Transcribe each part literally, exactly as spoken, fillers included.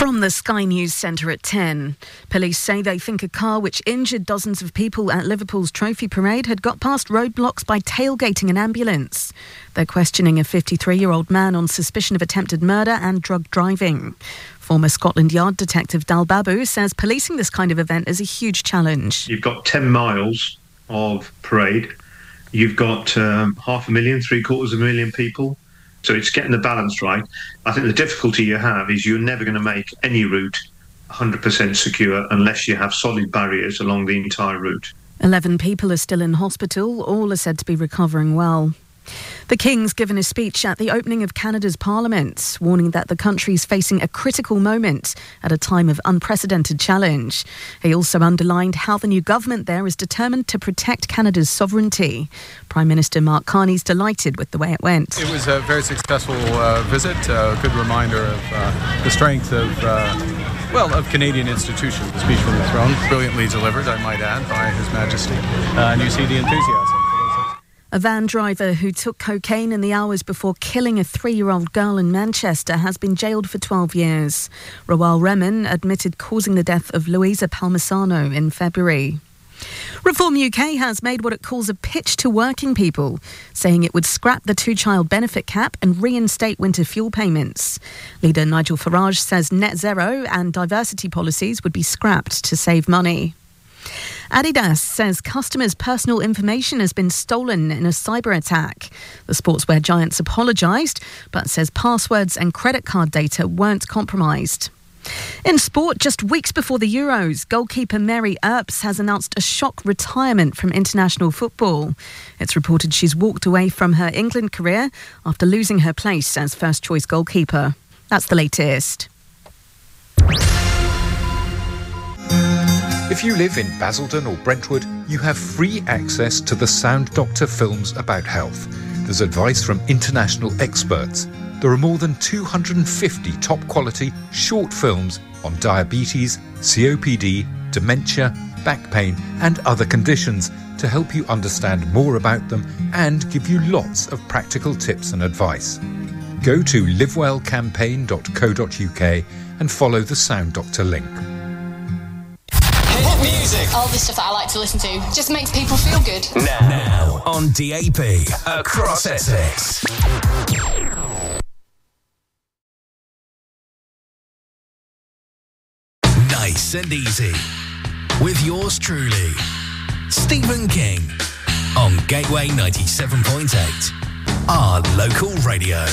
From the Sky News Centre at ten, police say they think a car which injured dozens of people at Liverpool's Trophy Parade had got past roadblocks by tailgating an ambulance. They're questioning a fifty-three-year-old man on suspicion of attempted murder and drug driving. Former Scotland Yard detective Dal Babu says policing this kind of event is a huge challenge. You've got ten miles of parade. You've got um, half a million, three quarters of a million people. So it's getting the balance right. I think the difficulty you have is you're never going to make any route one hundred percent secure unless you have solid barriers along the entire route. Eleven people are still in hospital. All are said to be recovering well. The King's given a speech at the opening of Canada's Parliament, warning that the country is facing a critical moment at a time of unprecedented challenge. He also underlined how the new government there is determined to protect Canada's sovereignty. Prime Minister Mark Carney's delighted with the way it went. It was a very successful uh, visit, a good reminder of uh, the strength of, uh, well, of Canadian institutions. The speech from the throne, brilliantly delivered, I might add, by His Majesty. Uh, and you see the enthusiasm. A van driver who took cocaine in the hours before killing a three-year-old girl in Manchester has been jailed for twelve years. Rawal Rehman admitted causing the death of Louisa Palmisano in February. Reform U K has made what it calls a pitch to working people, saying it would scrap the two-child benefit cap and reinstate winter fuel payments. Leader Nigel Farage says net zero and diversity policies would be scrapped to save money. Adidas says customers' personal information has been stolen in a cyber attack. The sportswear giants apologised, but says passwords and credit card data weren't compromised. In sport, just weeks before the Euros, goalkeeper Mary Earps has announced a shock retirement from international football. It's reported she's walked away from her England career after losing her place as first-choice goalkeeper. That's the latest. If you live in Basildon or Brentwood, you have free access to the Sound Doctor films about health. There's advice from international experts. There are more than two hundred fifty top-quality short films on diabetes, C O P D, dementia, back pain and other conditions to help you understand more about them and give you lots of practical tips and advice. Go to livewell campaign dot co dot uk and follow the Sound Doctor link. Music. All the stuff that I like to listen to just makes people feel good. Now, now on D A B across Essex. Nice and easy. With yours truly, Stephen King, on Gateway ninety-seven point eight, our local radio.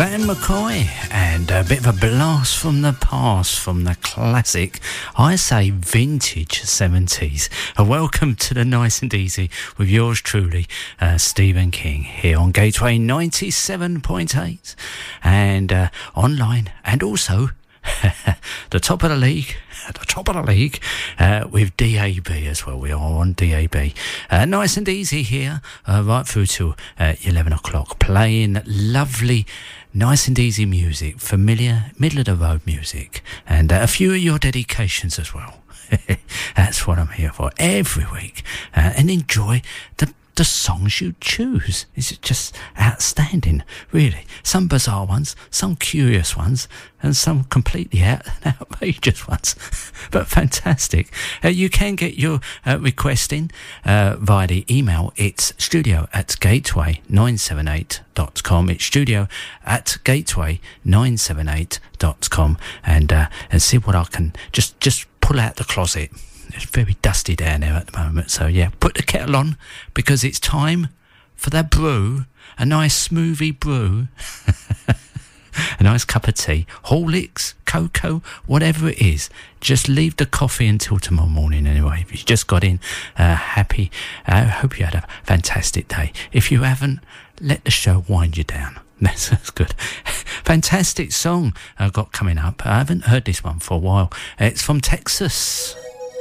Van McCoy and a bit of a blast from the past from the classic, I say vintage seventies. Uh, welcome to the Nice and Easy with yours truly, uh, Stephen King, here on Gateway ninety-seven point eight and uh, online, and also the top of the league, at the top of the league, uh, with D A B as well. We are on D A B. Uh, nice and easy here, uh, right through to uh, eleven o'clock, playing lovely, nice and easy music, familiar, middle of the road music, and uh, a few of your dedications as well. That's what I'm here for every week, uh, and enjoy the the songs you choose. Is just outstanding, really. Some bizarre ones, some curious ones, and some completely out and outrageous ones, but fantastic. Uh, you can get your uh, request in uh, via the email. It's studio at gateway nine seven eight dot com. It's studio at gateway nine seven eight dot com, and uh, and see what I can just just pull out the closet. It's very dusty down there at the moment, so yeah, put the kettle on, because it's time for that brew, a nice smoothie brew, a nice cup of tea, Horlicks, cocoa, whatever it is. Just leave the coffee until tomorrow morning anyway. If you just got in, uh, happy, I uh, hope you had a fantastic day. If you haven't, let the show wind you down. That's, that's good. Fantastic song I uh, got coming up. I haven't heard this one for a while. It's from Texas.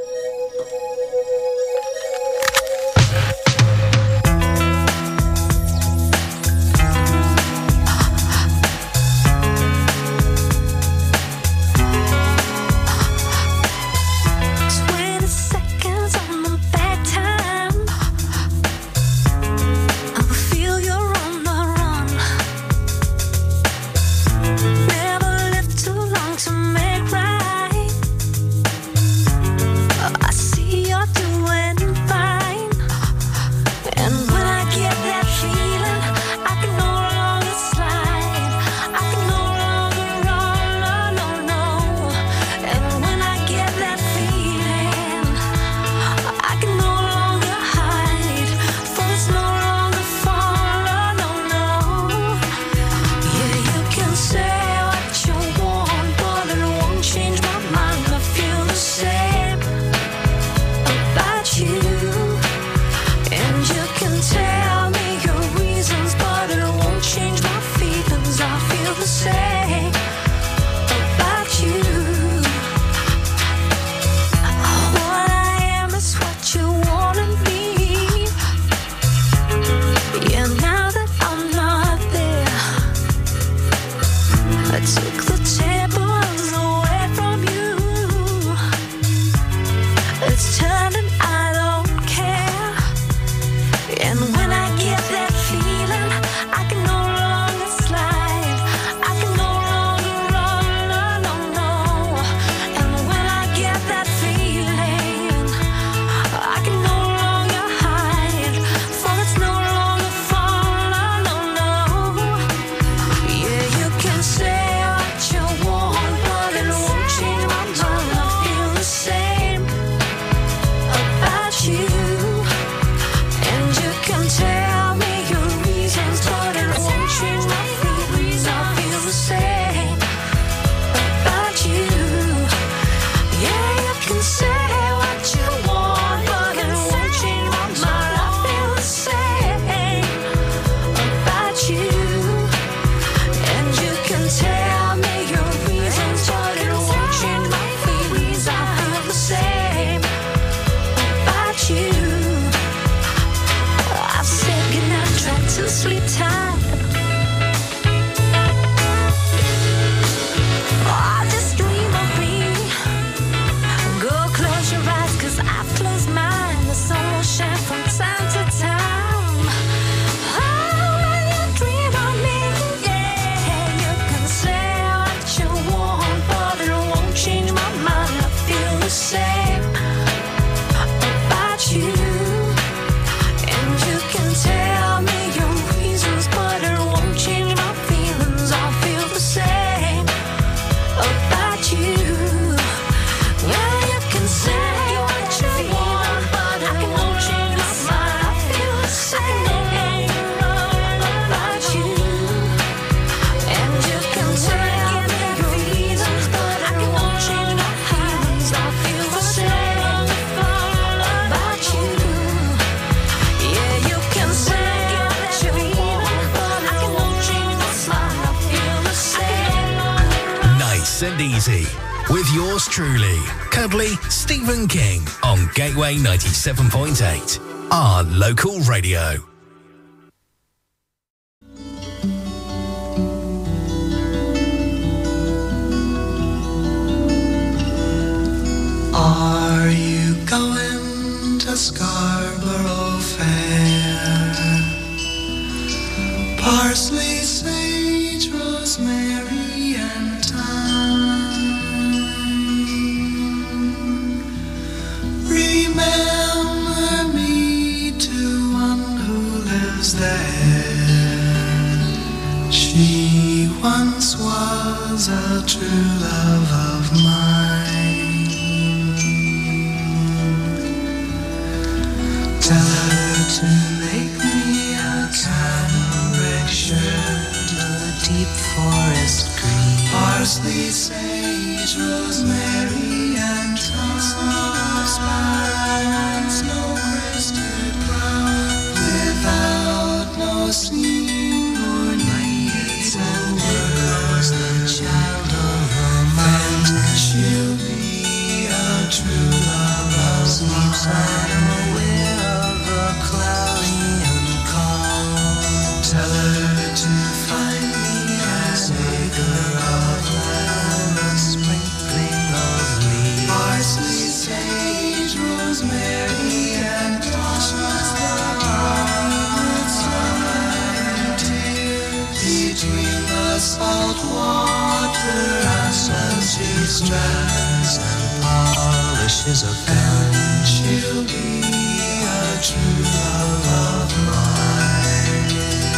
Never lived too long to make right. you, and you can tell me your reasons, but Nice and Easy with yours truly, cuddly Stephen King on Gateway ninety-seven point eight, our local radio. Are you going to Scarborough Fair? Parsley, sage, rosemary and thyme. Remember me to one who lives there. She once was a true love of mine. Tell her to make me a cambric shirt, a deep forest green, parsley, sage, rosemary and thyme, sparrow, snow-crested brown, without no seam or needs and words, the child of her mind. She'll be a true love of mine. Cloudy and calm. Tell her to find me an acre of land, a sprinkling of leaves, parsley, sage, rosemary, and toshes the green sunlight between the salt water as she strands and polishes a pen. She'll be a true love of mine.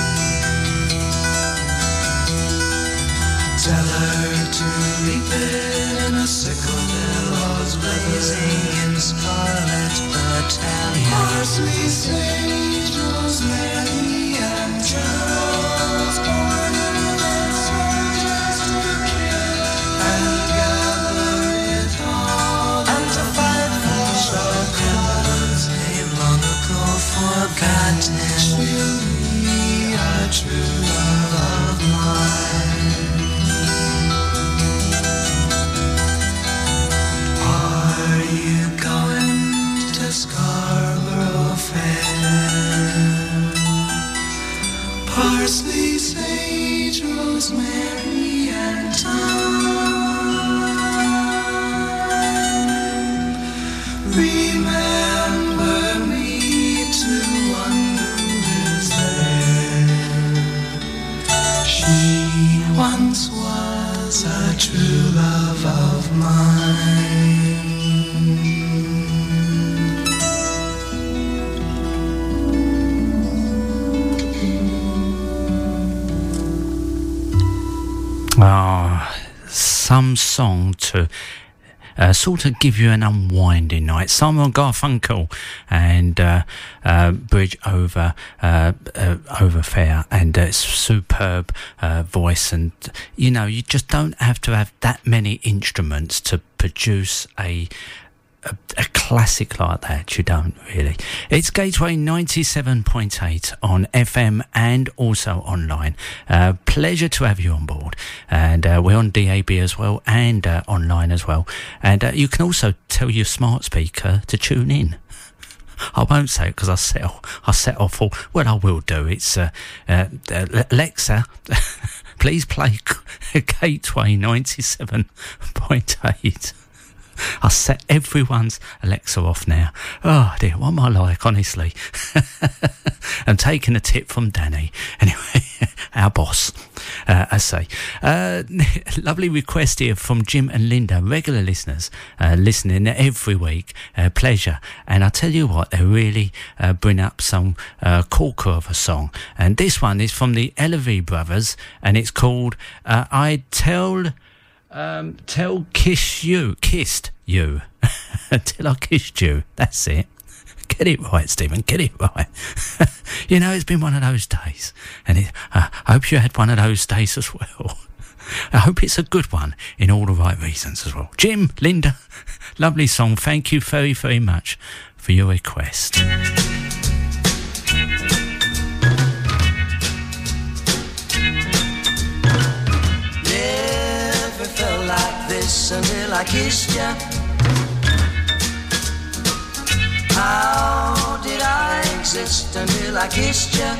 Tell her to reap it in a sickle, billows blazing in scarlet battalion, parsley, sage, rosemary and geraniums, born in the soldiers to kill and gather it all and to fight for the cause long ago forgotten. She'll be a true love of mine. Are you going to Scarborough Fair? Parsley, sage, rosemary and thyme. Remember me to one who is there. She once was a true love of mine. Ah, some song to Uh, sort of give you an unwinding night. Simon Garfunkel and uh, uh, Bridge Over uh, uh, Over Fair, and uh, superb uh, voice, and you know, you just don't have to have that many instruments to produce a A, a classic like that. You don't really. It's Gateway ninety-seven point eight on F M and also online. Uh, pleasure to have you on board, and uh, we're on D A B as well, and uh, online as well, and uh, you can also tell your smart speaker to tune in. I won't say it because I set off, I set off all, well I will do. It's uh, uh, Alexa, please play Gateway ninety-seven point eight. I set everyone's Alexa off now. Oh dear, what am I like, honestly? I'm taking a tip from Danny. Anyway, our boss, uh, I say. Uh, lovely request here from Jim and Linda, regular listeners, uh, listening every week. Uh, pleasure. And I tell you what, they really uh, bring up some uh, corker of a song. And this one is from the Elavie Brothers, and it's called uh, I Tell... Um, tell kiss you, kissed you, till I kissed you. That's it. Get it right, Stephen. Get it right. You know, it's been one of those days, and it, uh, I hope you had one of those days as well. I hope it's a good one in all the right reasons as well. Jim, Linda, lovely song. Thank you very, very much for your request. Never felt like I kissed you? How did I exist until I kissed you?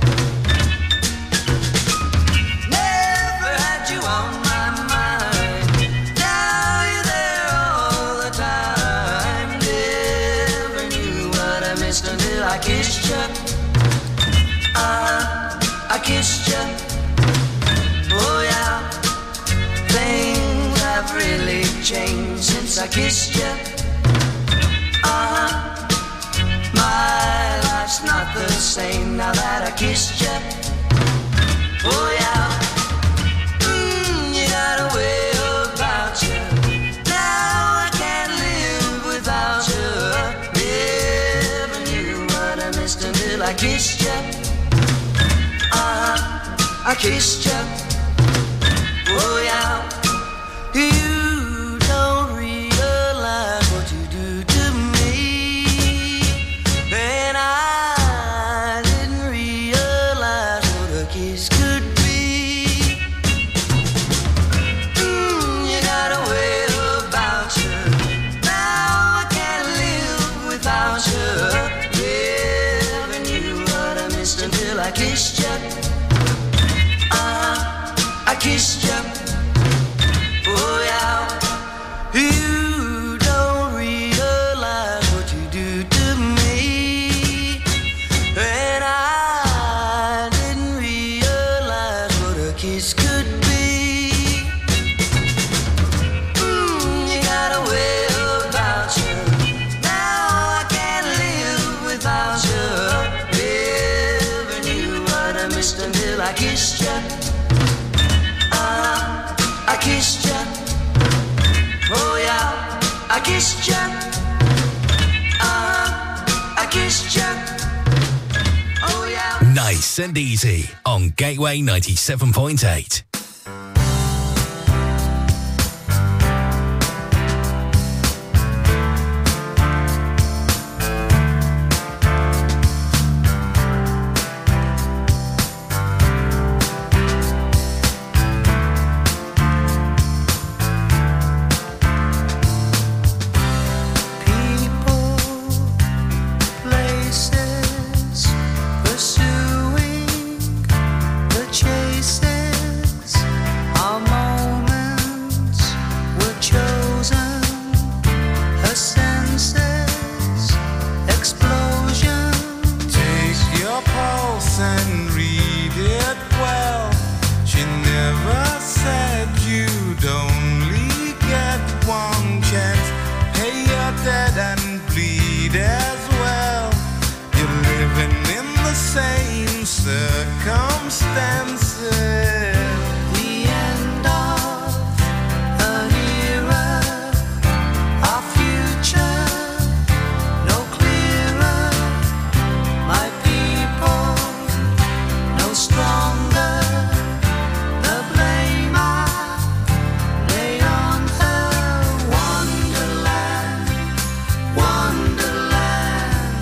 Never had you on my mind. Now you're there all the time. Never knew what I missed until I kissed you. Uh, I kissed you. Oh yeah. Things have really changed since I kissed you. Uh-huh. My life's not the same now that I kissed you. Oh yeah. Mm, you got a way about you. Now I can't live without you. Never knew what I missed until I kissed you. Uh-huh. I kissed you. Oh yeah. You don't realize what you do to me, and I didn't realize what a kiss could be. Mm, you got a way about you. Now I can't live without you. Never knew what I missed until I kissed you. Uh, I kissed you. Oh yeah. You don't realize what you do to me, and I didn't realize what a kiss could be. Mm, you got a way about you. Now I can't live without you. Never knew what I missed until I kissed you. Uh, I kissed you. Oh yeah, I kissed you. Uh, I kissed you. Oh yeah. Nice and Easy on Gateway ninety-seven point eight.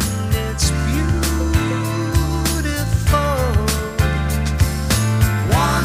One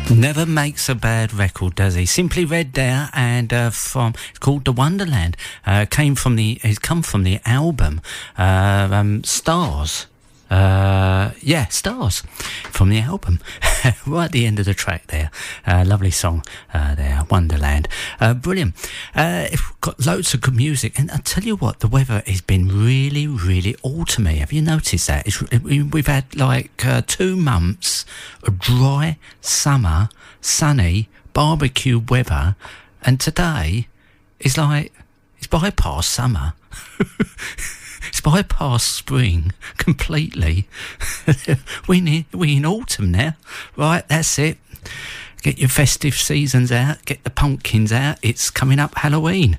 Never makes a bad record, does he? Simply Red there, and uh, from it's called The Wonderland. Uh, came from the it's come from the album uh, um, Stars. Uh, yeah, Stars from the album. Right at the end of the track there. Uh, lovely song uh, there, Wonderland. Uh, brilliant. Uh, we've got loads of good music, and I tell you what, the weather has been really, really autumny. Have you noticed that? It's, we've had like uh, two months of dry summer, sunny, barbecue weather, and today is like it's bypassed summer. It's bypassed spring completely. we in, we in autumn now. Right, that's it. Get your festive seasons out. Get the pumpkins out. It's coming up Halloween.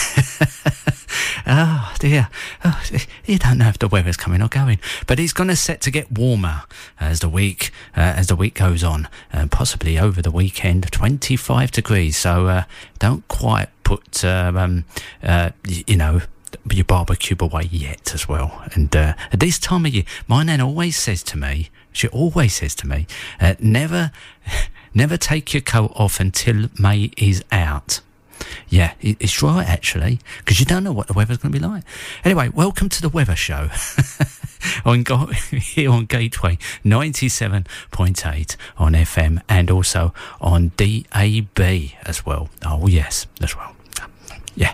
Oh, dear. Oh, you don't know if the weather's coming or going. But it's going to set to get warmer as the week uh, as the week goes on. Uh, possibly over the weekend, twenty-five degrees. So uh, don't quite put, uh, um, uh, y- you know... your barbecue away yet as well. And uh, at this time of year, my nan always says to me, she always says to me, uh, never, never take your coat off until May is out. Yeah, it's right actually, because you don't know what the weather's going to be like. Anyway, welcome to the weather show on here on Gateway ninety-seven point eight on F M and also on D A B as well. Oh yes, as well. Yeah.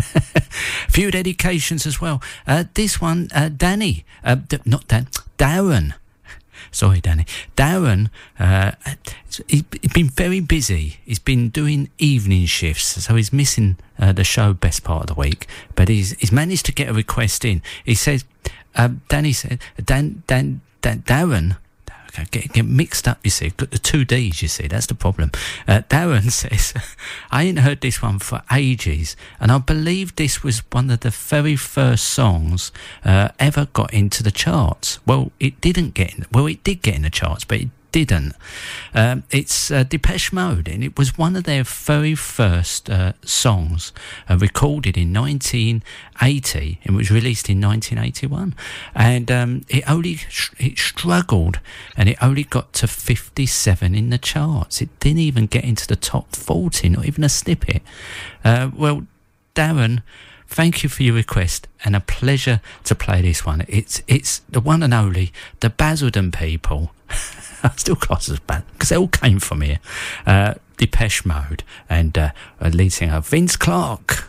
Few dedications as well. Uh, this one, uh, Danny, uh, d- not Dan, Darren. Sorry, Danny. Darren, uh, he, he's been very busy. He's been doing evening shifts, so he's missing uh, the show best part of the week. But he's he's managed to get a request in. He says, uh, Danny said, Dan, Dan, Dan, Darren. Get, get mixed up, you see. Got the two D's, you see. That's the problem. Uh, Darren says, I ain't heard this one for ages, and I believe this was one of the very first songs uh, ever got into the charts. Well, it didn't get in. Well, it did get in the charts, but it didn't. Um, it's uh, Depeche Mode, and it was one of their very first uh, songs uh, recorded in nineteen eighty. It was released in nineteen eighty-one, and um, it only it struggled, and it only got to fifty-seven in the charts. It didn't even get into the top forty, not even a snippet. Uh, well, Darren, thank you for your request, and a pleasure to play this one. It's it's the one and only the Basildon people. I still class as bad because they all came from here. Uh, Depeche Mode and uh, lead singer Vince Clarke.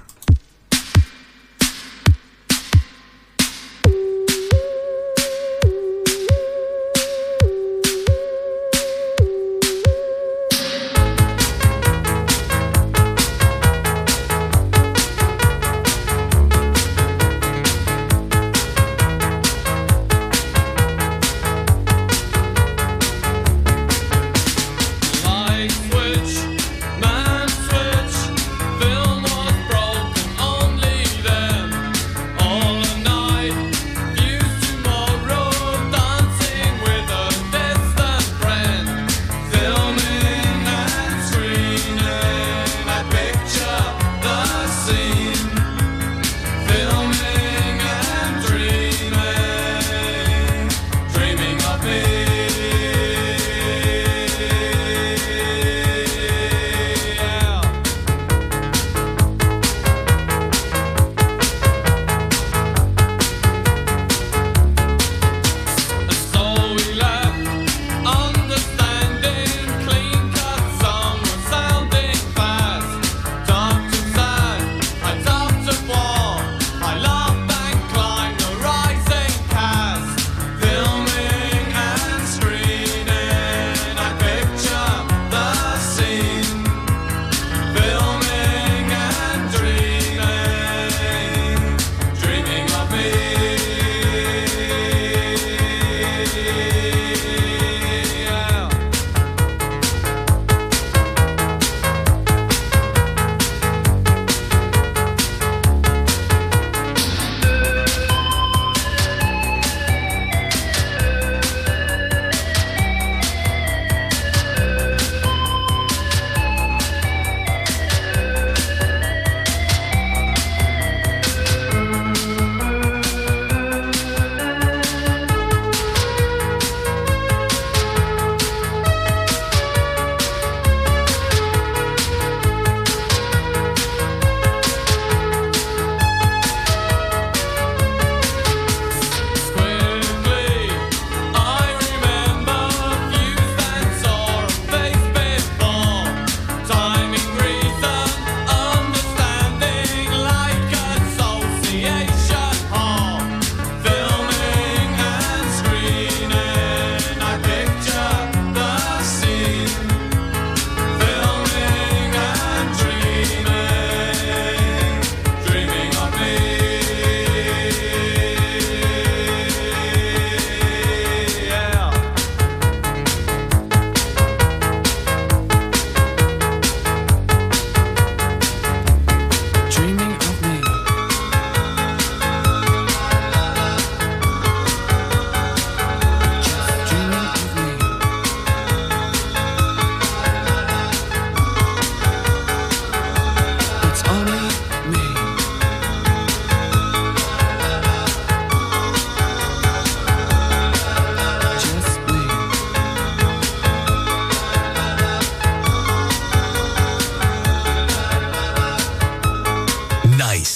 Light switch, man switch, Phil North Broad.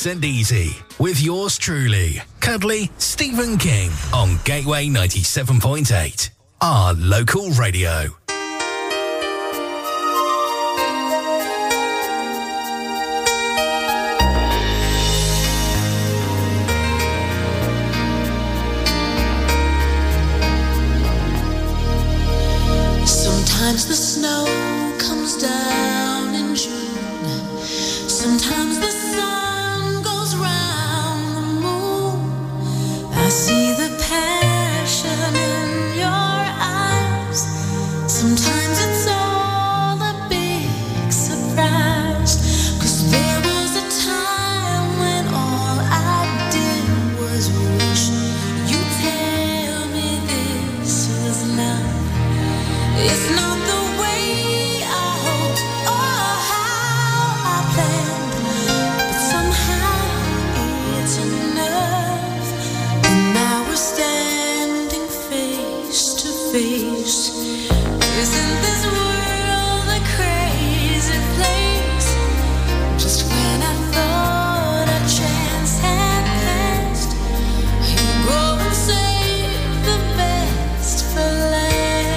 Nice and Easy with yours truly, cuddly Stephen King on Gateway ninety-seven point eight, our local radio. Sometimes the snow comes down in June. Sometimes the sun goes round the moon. I see the passion in your eyes. Sometimes it's all a big surprise. 'Cause there was a time when all I did was wish you'd tell me this is love. It's not the way I hoped or how I planned, but somehow it's enough. And now we're standing face to face. Isn't this world a crazy place? Just when I thought a chance had passed, you go and save the best for last.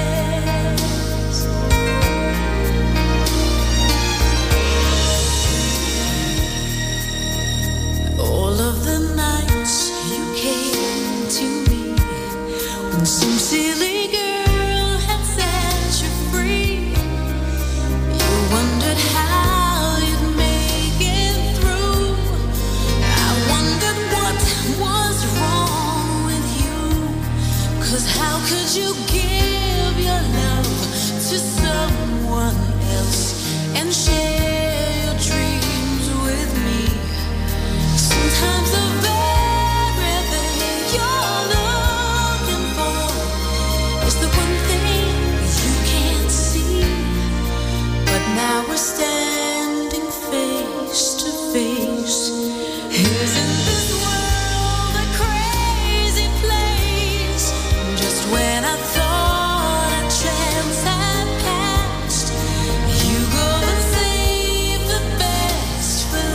All of the nights you came to me when some silly girl had set you free. You wondered how you'd make it through. I wondered what was wrong with you. 'Cause how could you give your love to someone else and share your dreams with me? Sometimes the very thing you're looking for is the one thing you can't see. But now we're standing face to face. Isn't this world a crazy place? Just when I thought a chance had passed, you go and save the best for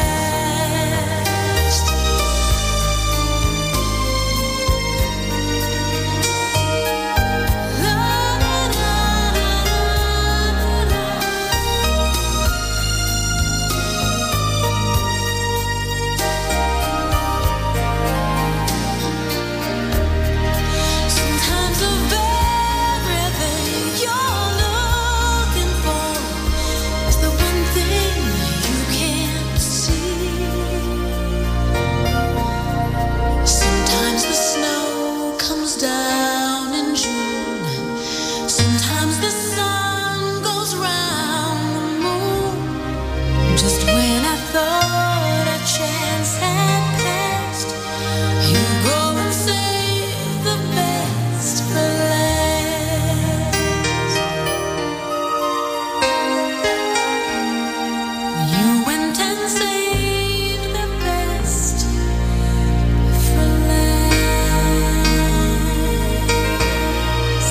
last. La, la, la, la, la. Sometimes the very thing you're looking for is the one thing you can't see. Sometimes the snow comes down in June. Sometimes the sun goes round the moon. Just when I thought a chance had passed, you go and save the best for last. You went and saved the best for last.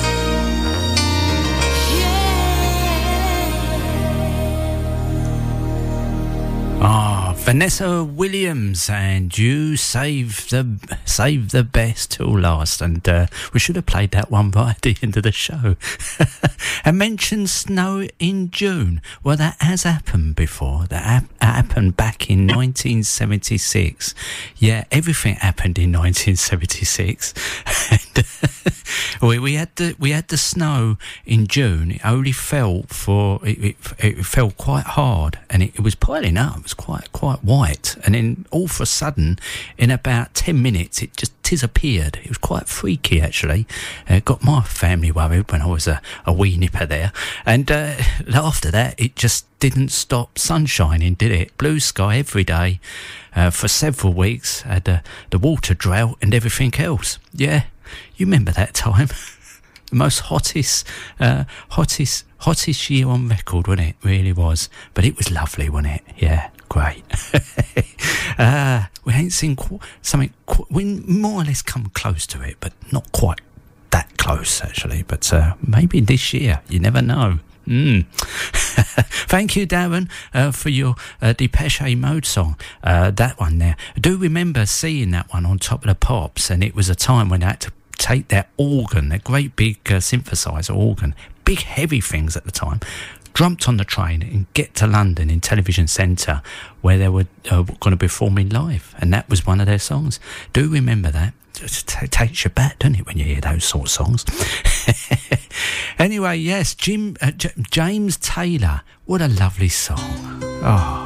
Yeah. Ah, Vanessa Williams, and you save the save the best till last. And uh, we should have played that one right at the end of the show. I mentioned snow in June. Well, that has happened before. That hap- happened back in nineteen seventy-six. Yeah, everything happened in nineteen seventy-six. And, we, we had the we had the snow in June. It only fell for it. It, it fell quite hard, and it, it was piling up. It was quite quite white, and then all of a sudden, in about ten minutes, it just disappeared. It was quite freaky, actually. Uh, got my family worried when I was a, a wee nipper there, and uh, after that, it just didn't stop sun shining, did it? Blue sky every day uh, for several weeks. Had uh, the water drought and everything else. Yeah, you remember that time? The most hottest, uh, hottest, hottest year on record, wasn't it? Really was. But it was lovely, wasn't it? Yeah, great. uh, we ain't seen qu- something. Qu- we more or less come close to it, but not quite that close, actually. But uh, maybe this year, you never know. Mm. Thank you, Darren, uh, for your uh, Depeche Mode song. Uh, that one there. I do remember seeing that one on Top of the Pops, and it was a time when they had to take their organ, their great big uh, synthesizer organ, big heavy things at the time, jumped on the train and get to London in Television Centre, where they were uh, going to be performing live, and that was one of their songs. Do remember that. It t- takes you back, doesn't it, when you hear those sort of songs? Anyway, yes, Jim uh, J- James Taylor. What a lovely song. Oh.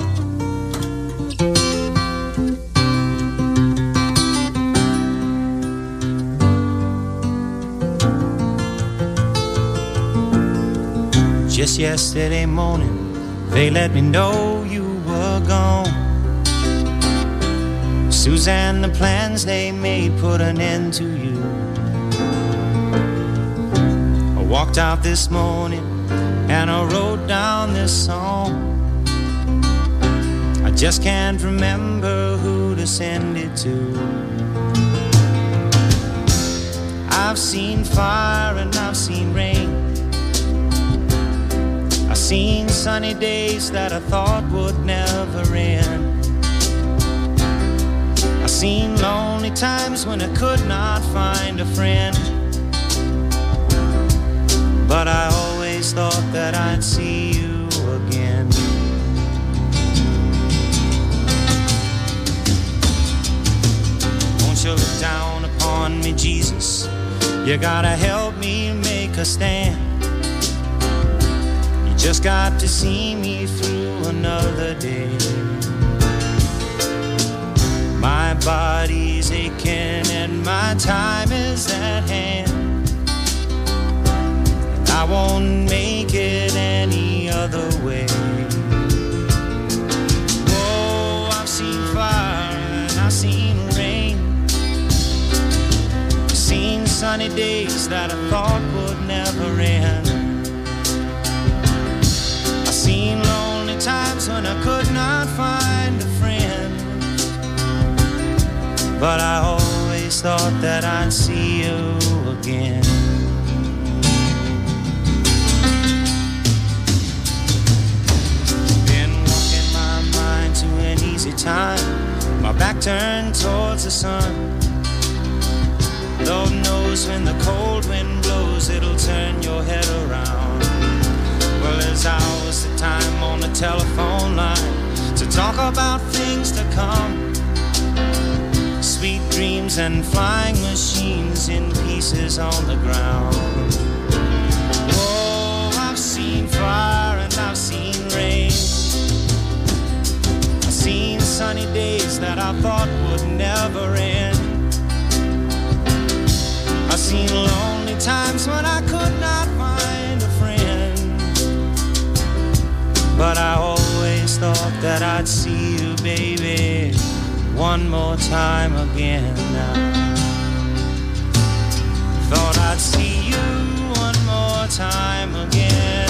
Just yesterday morning, they let me know you were gone. Suzanne, the plans they made put an end to you. I walked out this morning and I wrote down this song. I just can't remember who to send it to. I've seen fire and I've seen rain. I've seen sunny days that I thought would never end. I've seen lonely times when I could not find a friend. But I always thought that I'd see you again. Won't you look down upon me, Jesus? You gotta help me make a stand. You just got to see me through another day. My body's aching and my time is at hand. I won't make it any other way. Oh, I've seen fire and I've seen rain. I've seen sunny days that I thought would never end. I've seen lonely times when I could not find a friend. But I always thought that I'd see you again. Been walking my mind to an easy time, my back turned towards the sun. Lord knows when the cold wind blows, it'll turn your head around. Well, there's hours of time on the telephone line to talk about things to come. Sweet dreams and flying machines in pieces on the ground. Oh, I've seen fire and I've seen rain. I've seen sunny days that I thought would never end. I've seen lonely times when I could not find a friend. But I always thought that I'd see you, baby, one more time again now. Thought I'd see you one more time again.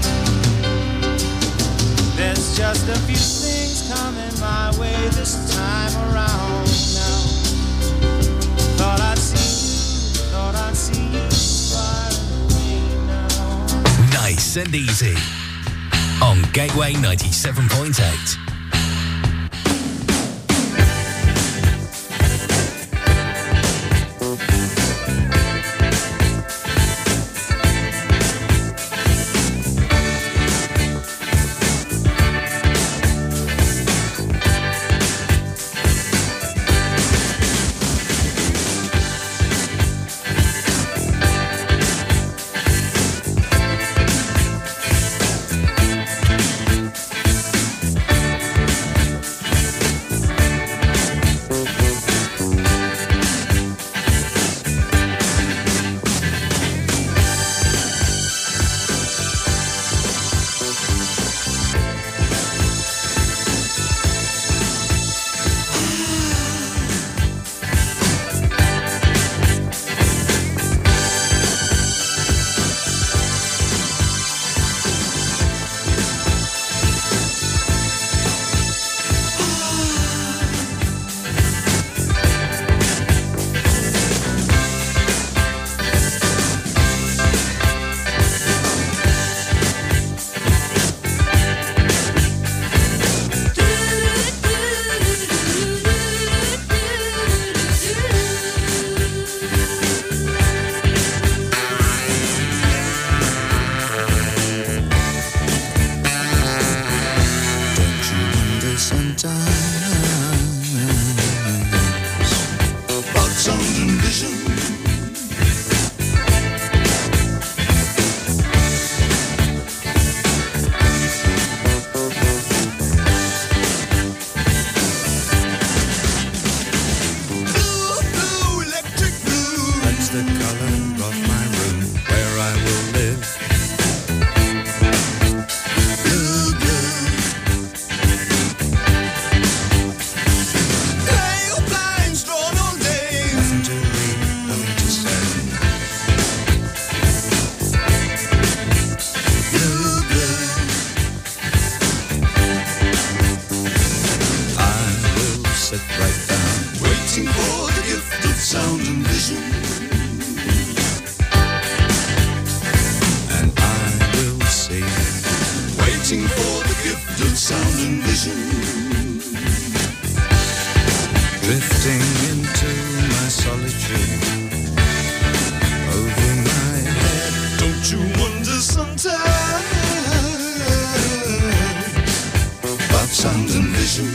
There's just a few things coming my way this time around now. Thought I'd see you, thought I'd see you far away now. Nice and easy on Gateway ninety-seven point eight. drifting into my solitude over my head. Don't you wonder sometimes about sound and vision?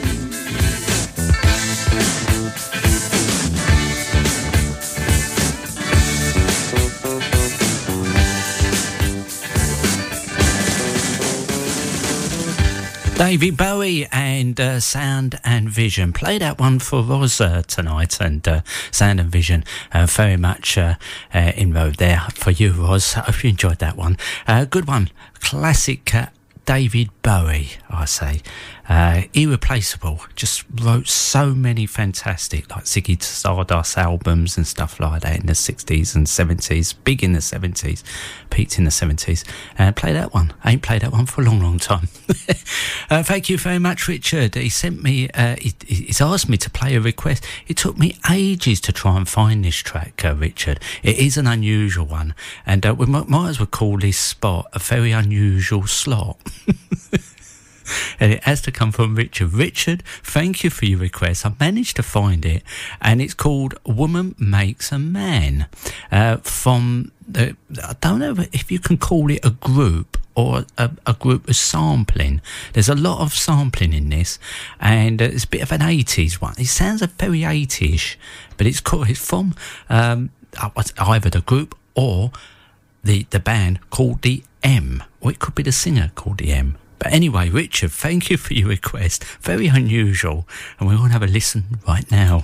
David Bowie and uh, Sound and Vision. Play that one for Roz uh, tonight, and uh, Sound and Vision uh, very much uh, uh, inroad there for you, Roz. I hope you enjoyed that one. Uh, good one. Classic uh, David Bowie, I say. Uh, irreplaceable. Just wrote so many fantastic, like Ziggy Stardust albums and stuff like that in the sixties and seventies. Big in the seventies, peaked in the seventies. And uh, play that one. I ain't played that one for a long, long time. uh, thank you very much, Richard. He sent me, uh, he, he's asked me to play a request. It took me ages to try and find this track, uh, Richard. It is an unusual one. And uh, we might, might as well call this spot a very unusual slot. And it has to come from Richard. Richard, thank you for your request. I managed to find it, and it's called Woman Makes a Man. Uh, from, the, I don't know if you can call it a group or a, a group of sampling. There's a lot of sampling in this, and uh, it's a bit of an eighties one. It sounds a very eighties, but it's, called, it's from um, either the group or the, the band called the M, or it could be the singer called the M. But anyway, Richard, thank you for your request. Very unusual. And we're going to have a listen right now.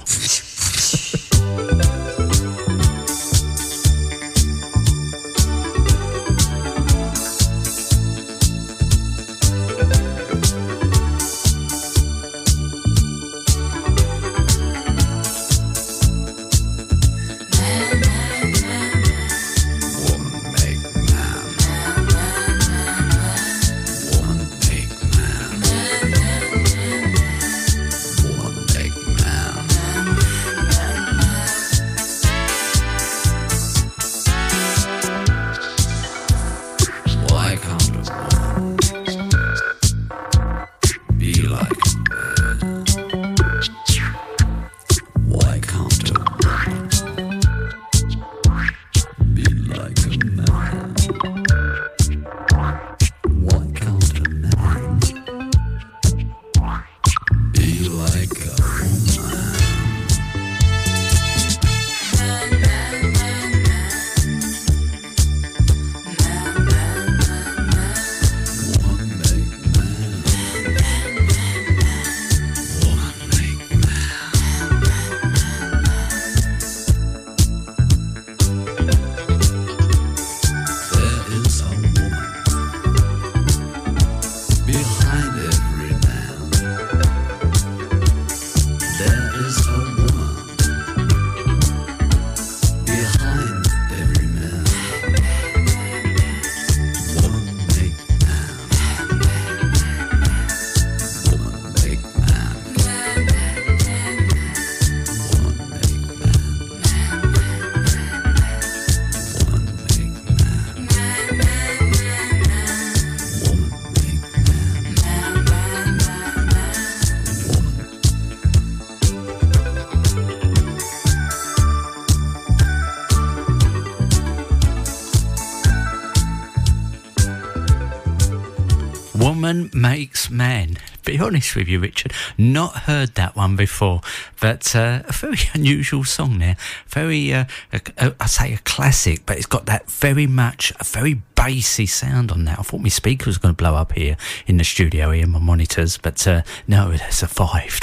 Woman Makes Man. Be honest with you, Richard, not heard that one before, but uh, a very unusual song there. Very, uh, a, a, I say a classic, but it's got that very much, a very bassy sound on that. I thought my speaker was going to blow up here in the studio, here, my monitors, but uh, no, it survived.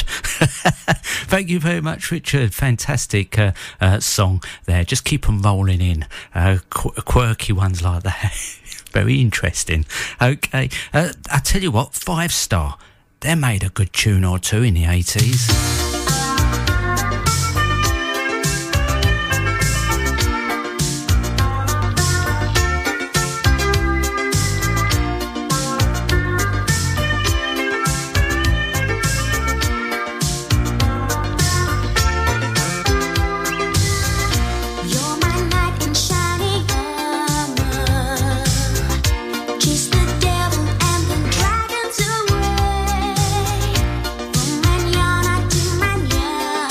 Thank you very much, Richard. Fantastic uh, uh, song there. Just keep them rolling in. Uh, qu- quirky ones like that. Very interesting. Okay, uh, I tell you what, Five Star, they made a good tune or two in the eighties. Dragons away from when you're not to my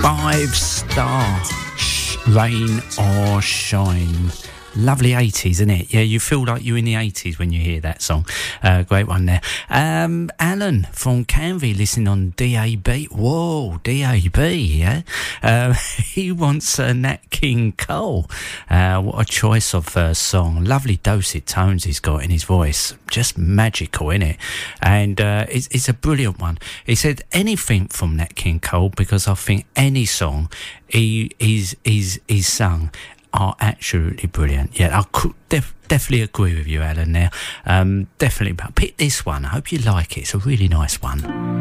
Five Star, Rain or Shine. Lovely eighties, isn't it? Yeah, you feel like you're in the eighties when you hear that song. Uh, great one there. Um, Alan from Canvey, listening on D A B. Whoa, D A B, yeah? Uh, he wants uh, Nat King Cole. Uh, what a choice of uh, song. Lovely dulcet tones he's got in his voice. Just magical, isn't it? And uh, it's, it's a brilliant one. He said anything from Nat King Cole, because I think any song he, he's, he's, he's sung are absolutely brilliant. Yeah, I could def- definitely agree with you, Alan, there. Um, definitely. But pick this one. I hope you like it. It's a really nice one.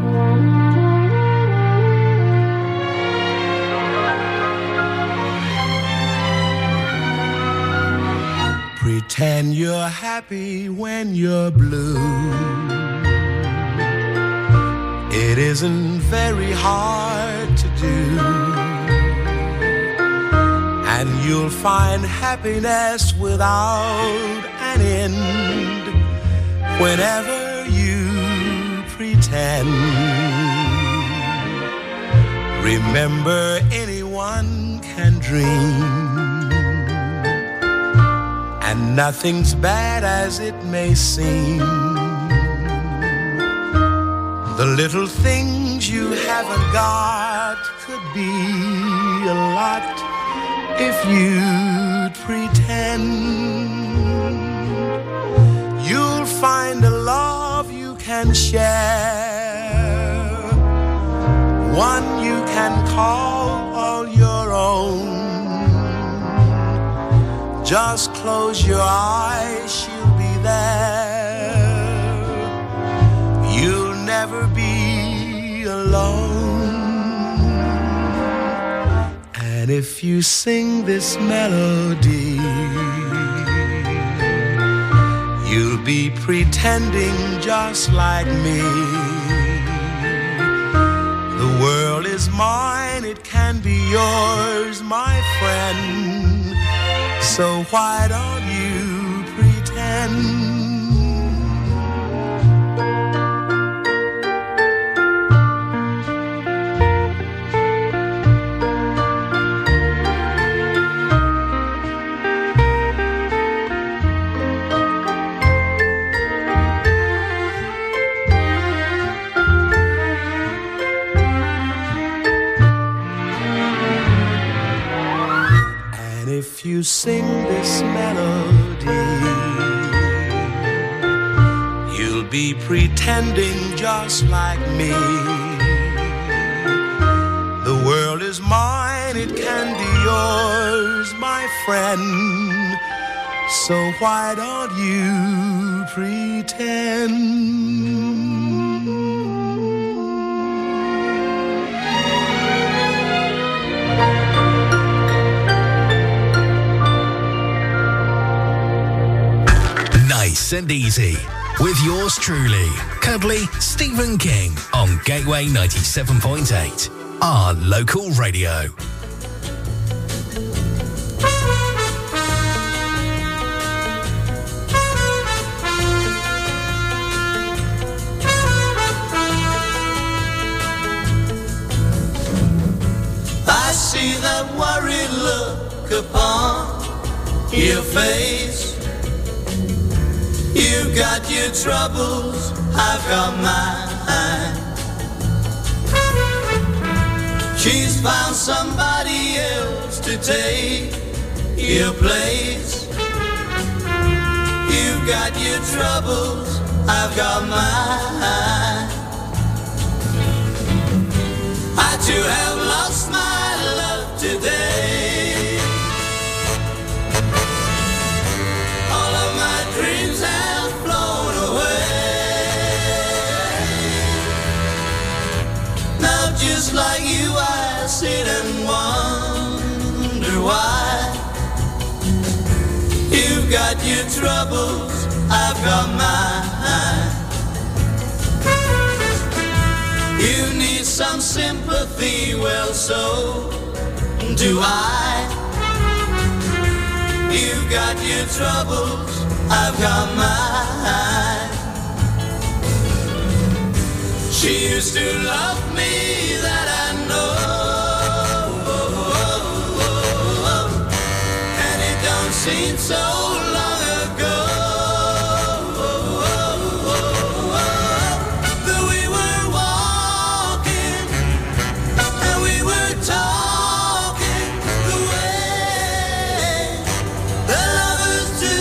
Pretend you're happy when you're blue. It isn't very hard to do. And you'll find happiness without an end whenever you pretend. Remember, anyone can dream, and nothing's bad as it may seem. The little things you haven't got could be a lot if you'd pretend. You'll find a love you can share, one you can call all your own. Just close your eyes, she'll be there. You'll never be alone. And if you sing this melody, you'll be pretending just like me. The world is mine, it can be yours, my friend. So why don't you pretend? If you sing this melody, you'll be pretending just like me. The world is mine, it can be yours, my friend. So why don't you pretend? Nice and easy with yours truly, cuddly Stephen King on Gateway ninety-seven point eight, our local radio. I see that worried look upon your face. You've got your troubles, I've got mine. She's found somebody else to take your place. You've got your troubles, I've got mine. I too have lost my love today. All of my dreams have flown away. Now just like you I sit and wonder why. You've got your troubles, I've got mine. You need some sympathy, well so do I. You've got your troubles, I've got mine. She used to love me, that I know. seems so long ago. That we were walking and we were talking the way that lovers do.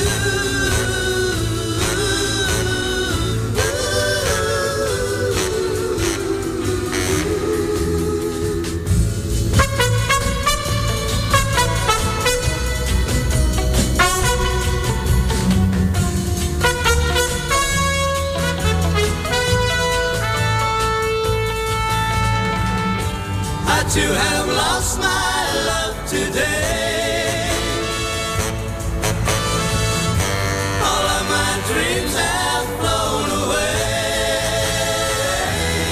To have lost my love today, all of my dreams have flown away,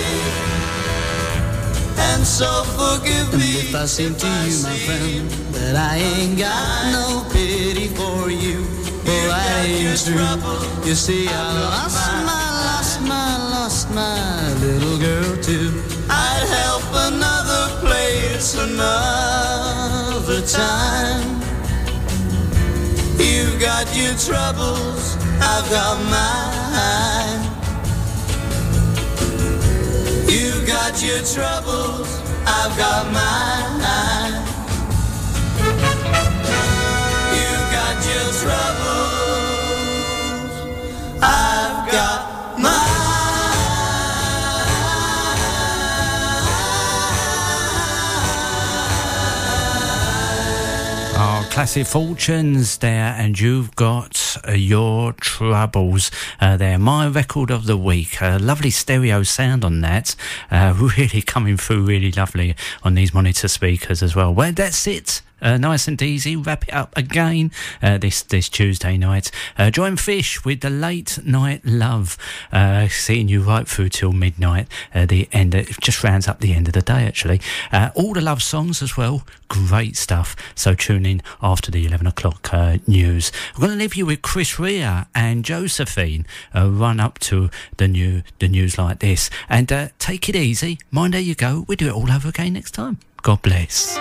and so forgive me if I seem to you, my friend, that I ain't got no pity for you. Oh, I ain't true. You see, I lost my, lost my, lost my little girl too. I'd help another place another time. You've got your troubles, I've got mine. You've got your troubles, I've got mine. You've got your troubles, I've got mine. Classic Fortunes there, and you've got uh, your troubles uh, there. My record of the week, uh, lovely stereo sound on that, uh, really coming through really lovely on these monitor speakers as well. Well, that's it. Uh, nice and easy. Wrap it up again uh, this this Tuesday night. Uh, join Fish with the Late Night Love, uh, seeing you right through till midnight. Uh, the end. It just rounds up the end of the day, actually. Uh, all the love songs as well. Great stuff. So tune in after the eleven o'clock uh, news. I'm going to leave you with Chris Rea and Josephine. Uh, run up to the new the news like this, and uh, take it easy. Mind how you go. We'll do it all over again next time. God bless.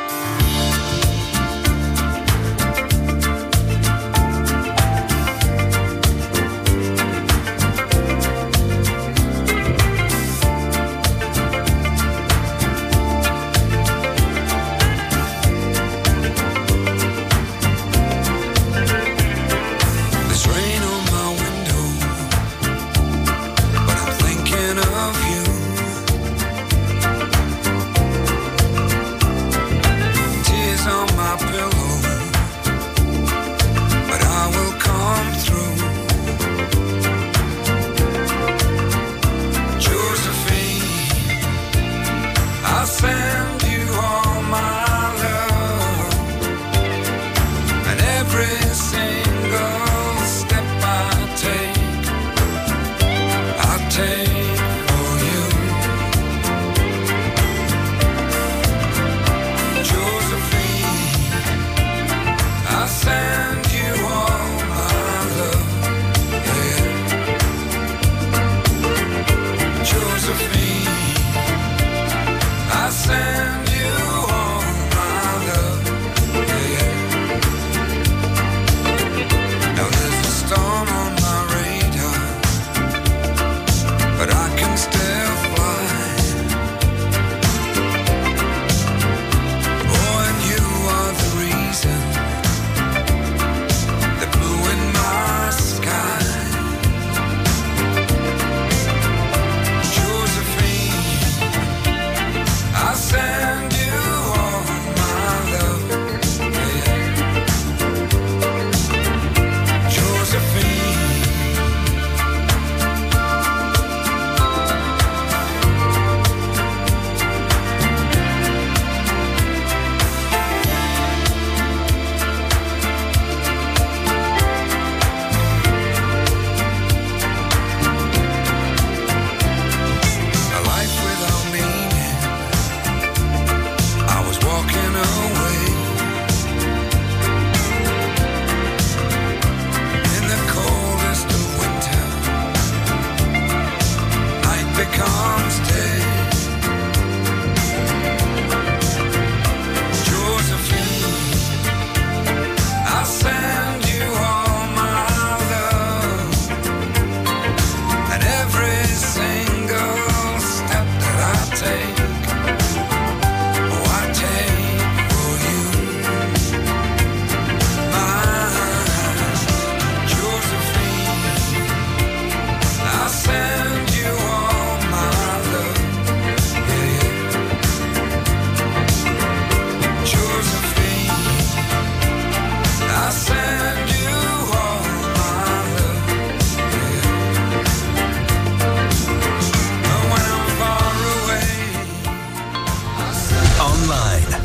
Till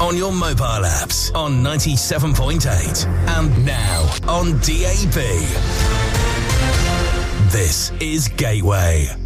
on your mobile apps on ninety-seven point eight and now on D A B. This is Gateway.